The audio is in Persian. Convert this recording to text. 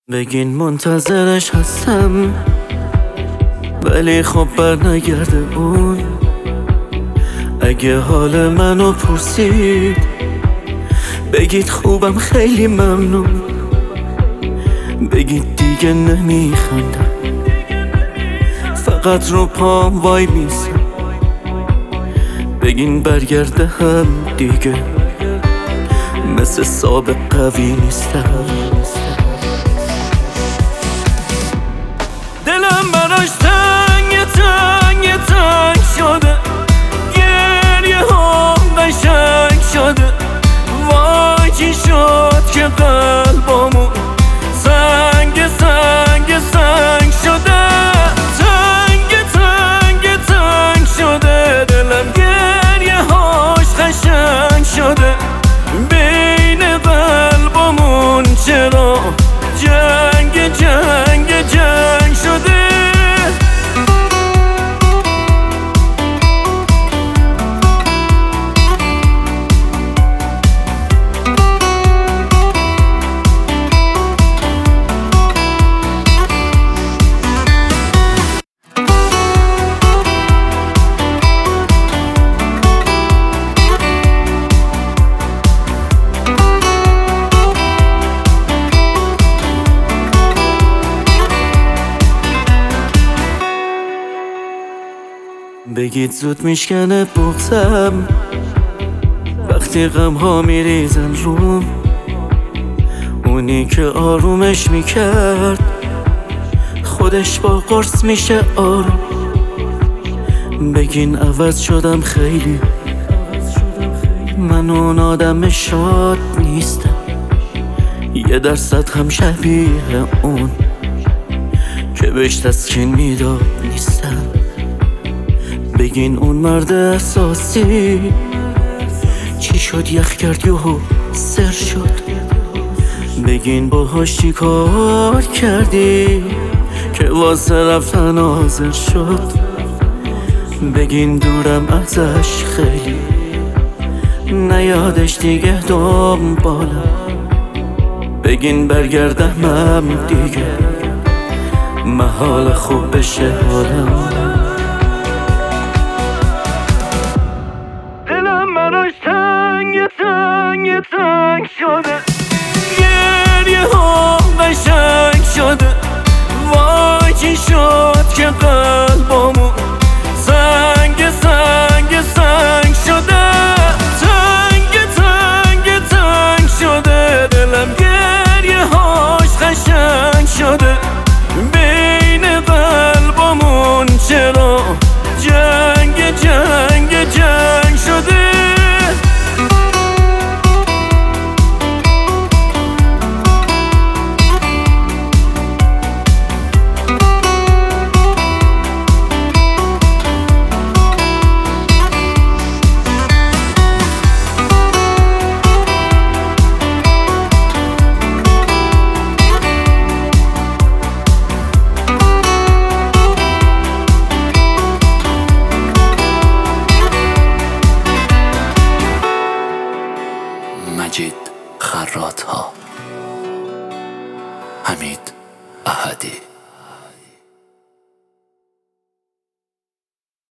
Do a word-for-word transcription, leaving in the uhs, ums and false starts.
بگین منتظرش هستم، ولی خب بر نگرده اون. اگه حال منو پرسید بگید خوبم، خیلی ممنون. بگید دیگه نمیخندم، فقط رو پام وای میسم. بگین برگرده هم دیگه، مثل سابق قوی نیستم. دلم براش تنگ تنگ تنگ شده، گریه ها قشنگ شده. وای چی شد که قلبمون سنگ سنگ سنگ شده. تنگ تنگ تنگ شده دلم، گریه هاش قشنگ شده. بین قلبمون چرا جنگ جنگ جنگ شده. بگید زود میشکنه بغضم وقتی غم ها میریزن روم. اونی که آرومش میکرد خودش با قرص میشه آروم. بگین عوض شدم خیلی، من اون آدم شاد نیستم. یه درصد هم شبیه اون که بهش تسکین میداد نیستم. بگین اون مرد احساسی چی شد، یخ کرد یهو سر شد. بگین باهاش چی کار کردی که واسه رفتن حاضر شد. بگین دورم ازش خیلی، نیادش دیگه دنبالم. بگین برگردم دیگه، محال خوب بشه حالم. براش تنگ تنگ تنگ شده، گریه ها قشنگ شده. وای چی شد که قلبمون سنگ سنگ سنگ شده. تنگ تنگ تنگ شده دلم، گریه هاش قشنگ شده. بین قلبمون چرا جنگ جنگ جنگ شده. مجید خرات‌ها، حمید احدی.